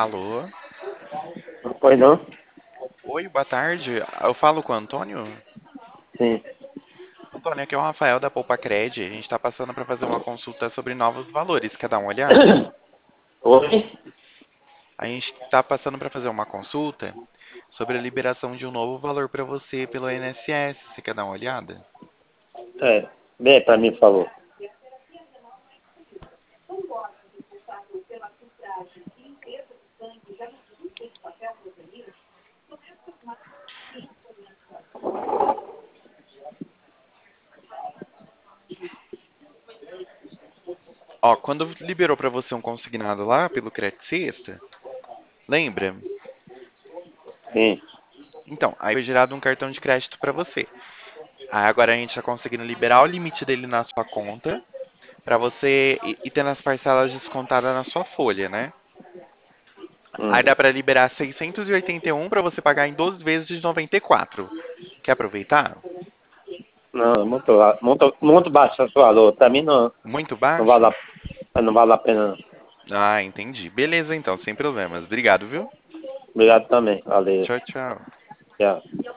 Alô? Pois não? Oi, boa tarde. Eu falo com o Antônio? Sim. Antônio, aqui é o Rafael da Poupa Cred. A gente está passando para fazer uma consulta sobre novos valores. Quer dar uma olhada? Oi? A gente está passando para fazer uma consulta sobre a liberação de um novo valor para você pelo INSS. Você quer dar uma olhada? É, bem pra mim, falou. Ó, quando liberou para você um consignado lá pelo Credit Sexta, lembra? Sim. Então, aí foi gerado um cartão de crédito para você. Aí agora a gente está conseguindo liberar o limite dele na sua conta para você ir tendo as parcelas descontadas na sua folha, né? Aí Hum. dá pra liberar 681 pra você pagar em 12 vezes de 94. Quer aproveitar? Não, é muito baixo esse valor. Pra mim Muito não baixo? vale não vale a pena. Não. Ah, entendi. Beleza então, sem problemas. Obrigado, viu? Obrigado também. Valeu. Tchau, tchau. Tchau.